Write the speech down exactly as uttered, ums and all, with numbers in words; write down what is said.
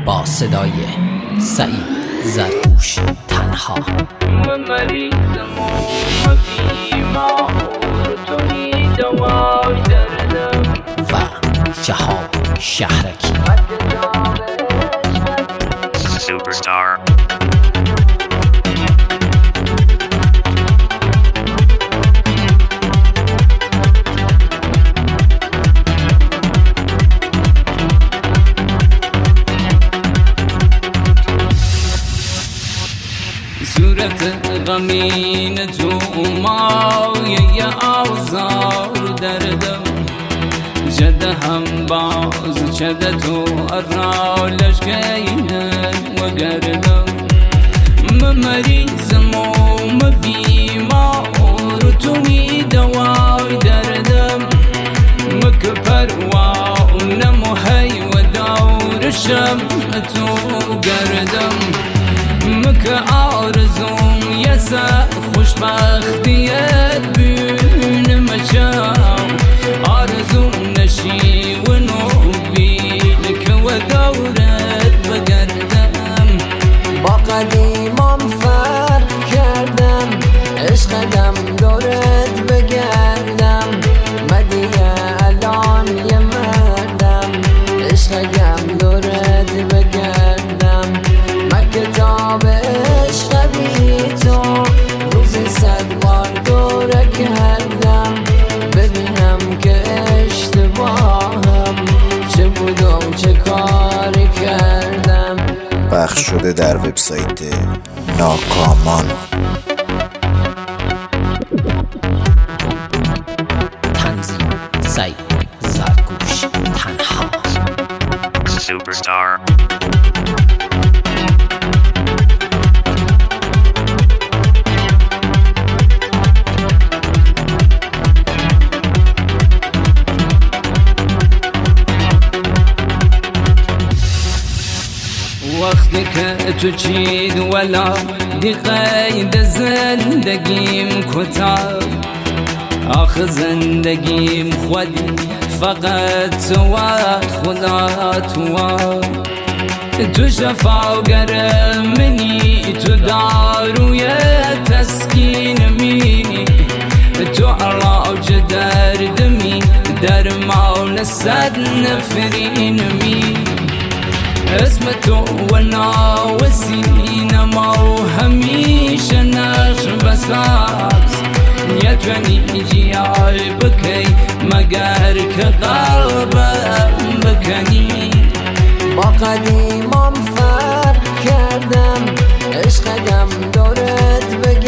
با صدای سعید زرکوش تنها. من مریضم و بیمار توی دوای دردم و جهاد شهرکی Superstar. صورت غمین تو مایه آوزار دردم جده هم باز چده تو ارالش گینن و گردم ممریزم و مبیمار تونی دوای دردم مکپر و نموهی و دورشم تو گردم مک آرزوم یسا خوشبختیت بین مچام آرزوم نشی و نوبین که و دورت بگردم با قدیمم فرق کردم عشقدم دورت بگردم مدیه الان یه مردم عشقدم دورت بگردم کتاب عشق بی تو روزی صد بار دوره کردم ببینم که اشتباهم چه بود و چه کاری کردم. پخش شده در وبسایت ناکامان. تنظیم سعید زرکوش تنها. Superstar. وقتی که تو چید ولا دی قید زندگیم کتاب آخ زندگیم خودی فقط تو و خدا تو تو شفاگر منی تو داروی تسکین منی تو علاج دردمی درمان صد نفرین می اسم تو و ناوسینما و همیشه نقش بساز یتونی جیای بکی مگر که قلبم بکنی. با قدیمم فرق کردم عشقدم دورت بگردم